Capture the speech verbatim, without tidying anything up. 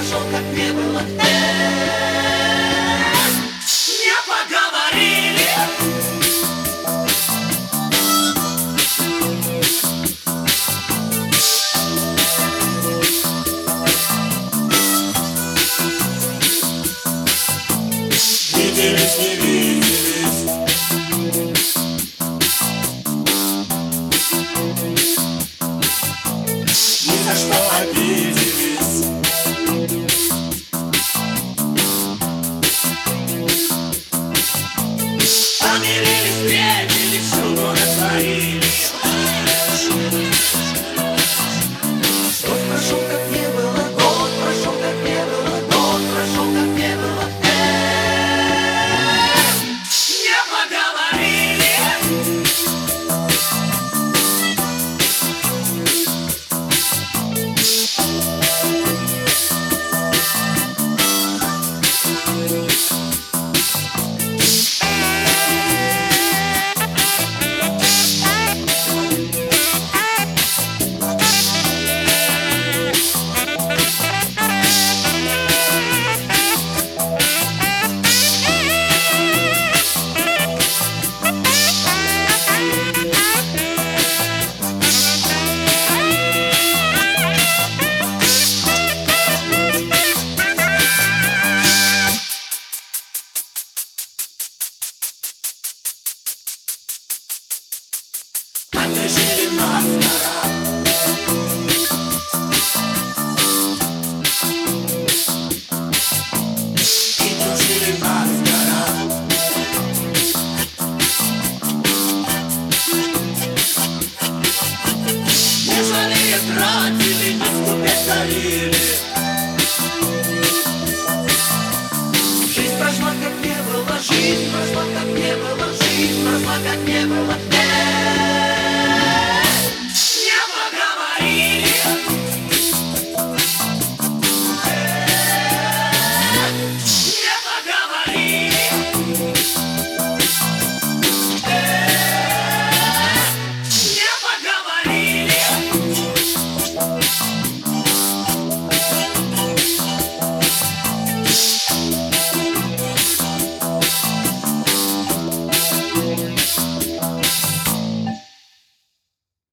прошел, как не было. Не поговорили. Виделись, не виделись. Ни за что обиделись. Помирились, встретились, всюду натворили. Год прошел, как не было. Год прошел, как не было. Год прошел, как не было. Не поговорили. Мы жили на горах. И дружили на горах. Не жалели, тратили, не скупе дарили.